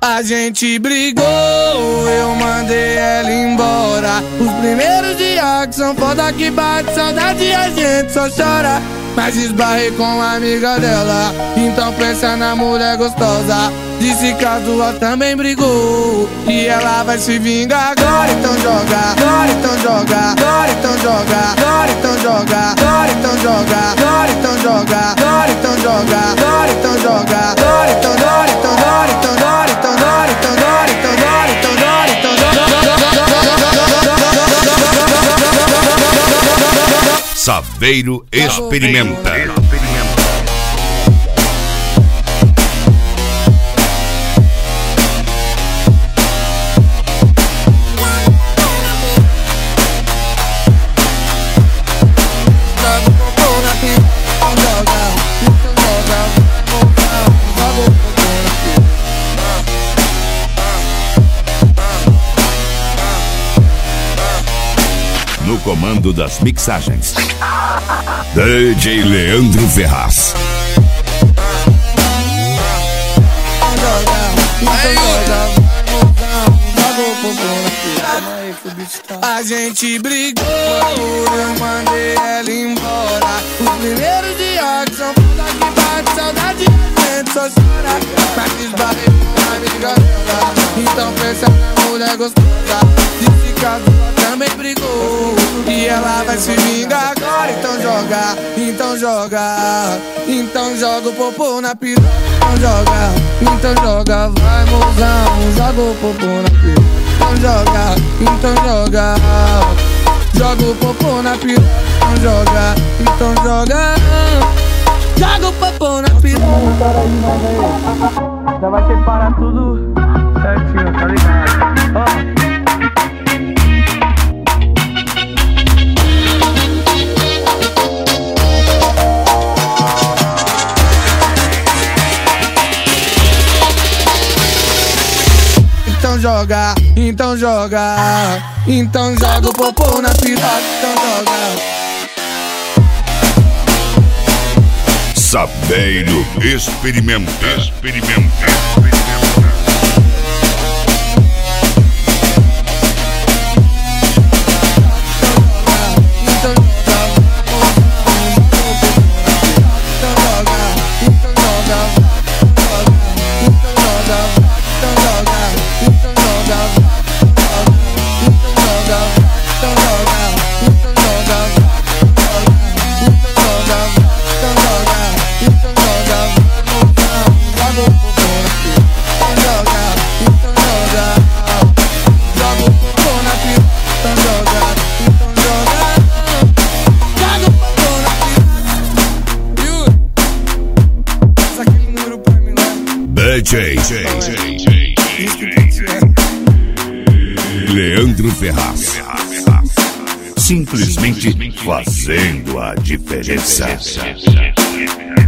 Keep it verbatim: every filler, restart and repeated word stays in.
A gente brigou, eu mandei ela embora. Os primeiros dias que são foda que bate saudade, a gente só chora. Mas esbarrei com a amiga dela, então pensa na mulher gostosa. Disse que as duas também brigou e ela vai se vingar agora. Então joga, agora então joga, agora então joga, agora então joga, agora então joga, agora então joga, agora então joga, agora então joga, agora então agora então agora então agora então agora então agora então agora então agora então Saveiro experimenta. No comando das mixagens, D J Leandro Ferraz. A gente brigou, eu mandei ela embora. Os primeiros dias que são foda que bate saudade, a gente só chora. Mas esbarrei com a amiga dela, então pensa na mulher gostosa. Disse que a duas também brigou e ela vai se vingar agora. Então joga, então joga, então joga o popô na piroca. Então joga, então joga, vai mozão, joga o popô na piroca. Então joga, então joga, joga o popô na piroca. Então joga, então joga, joga o popô na piroca. Já vai separar tudo certinho, tá ligado? Ó. Então joga, então joga, então joga o popô na piroca. Então joga. Saveiro experimenta. Experimenta. D J Leandro Ferraz, simplesmente fazendo a diferença.